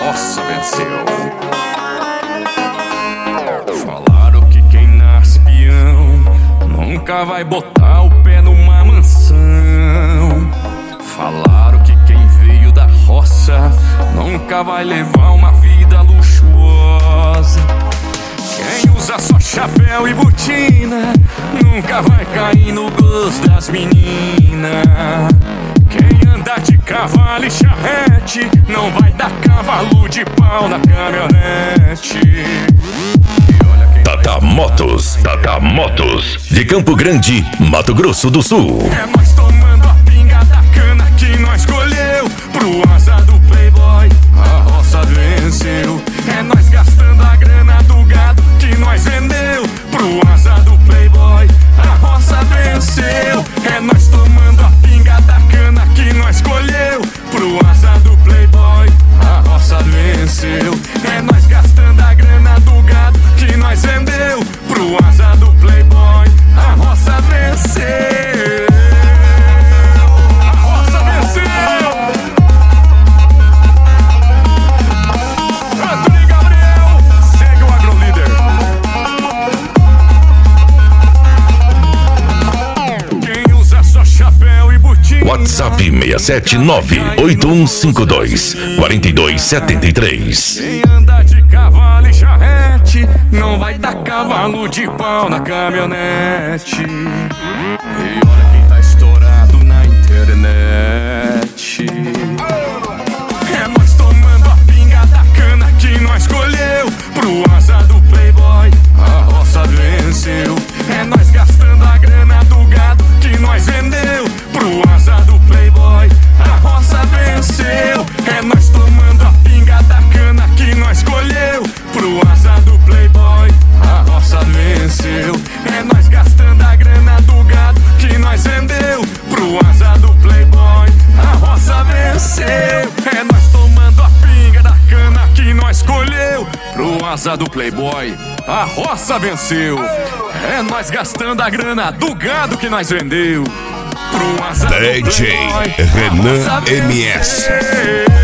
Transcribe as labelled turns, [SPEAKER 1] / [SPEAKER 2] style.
[SPEAKER 1] roça venceu. Falaram que quem nasce peão nunca vai botar o pé numa mansão. Falaram que quem veio da roça nunca vai levar uma vida luxuosa. Quem usa só chapéu e botina nunca vai cair no gosto das meninas. Quem anda de cavalo e charrete não vai dar cavalo de pau na caminhonete.
[SPEAKER 2] Tata Motos, de Campo Grande, Mato Grosso do Sul.
[SPEAKER 1] É nós tomando a pinga da cana que nós colheu. Pro asa do playboy, a roça venceu. É nós gastando a grana do gado que nós vendeu. Pro asa do playboy, a roça venceu. É nós tomando a pinga da cana que nós colheu. Pro asa do playboy, a roça venceu. É nós gastando a grana do gado que nós vendeu. Pro asa do playboy, a roça venceu. A roça venceu. Antônio Gabriel, segue o agrolíder. Quem usa só chapéu e botina.
[SPEAKER 2] WhatsApp 679-8152-4273.
[SPEAKER 1] Quem anda de cavalo e charrete não vai dar cavalo de pau na caminhonete. E olha quem tá estourado na internet. É nós tomando a pinga da cana que nós colheu. Pro asa do playboy, a roça venceu. É nós gastando a grana do gado que nós vendeu. Pro asa do playboy, a roça venceu. É nós tomando a pinga da cana que nós colheu. Pro asa do playboy, a roça venceu. É nós gastando a grana do gado que nós vendeu. Pro asa do playboy, a roça venceu. É nós tomando a pinga da cana que nós colheu. Pro asa do playboy, a roça venceu. É nós gastando a grana do gado que nós vendeu. Pro asa do
[SPEAKER 2] DJ
[SPEAKER 1] playboy,
[SPEAKER 2] Renan
[SPEAKER 1] a roça
[SPEAKER 2] MS.
[SPEAKER 1] venceu.